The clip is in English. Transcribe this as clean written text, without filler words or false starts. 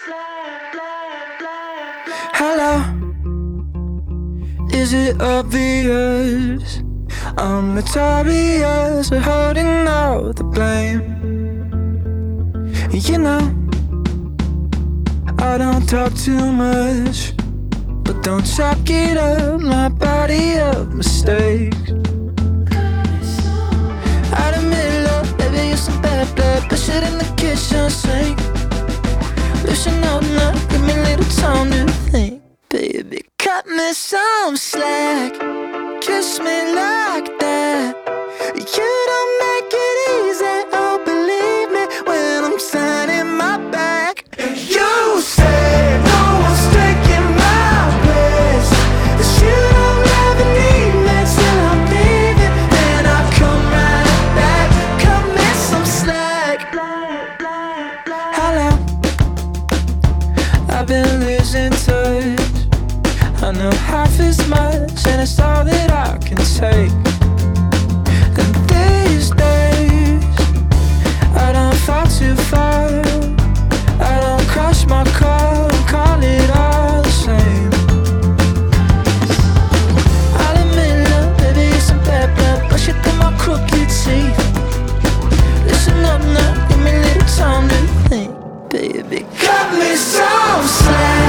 Hello, is it obvious I'm notorious for holding all the blame? You know, I don't talk too much, but don't chalk it up my body of mistakes. I'd admit, love, baby, you're some bad blood. Push it in the kitchen sink. Listen up now, give me a little time to think. Baby, cut me some slack. Kiss me like that. You don't make it easy, oh believe me, when I'm turning my back. You say no one's taking my place, that you don't ever need me till I'm leaving. Then I come right back, cut me some slack. Hello, I've been losing touch. I know half as much, and it's all that I can take. And these days, I don't fall too far. I don't crash my car and call it all the same. I'll admit, love, baby, it's some bad blood. Push it through my crooked teeth. Listen up now, give me a little time to think. Baby, cut me some slack.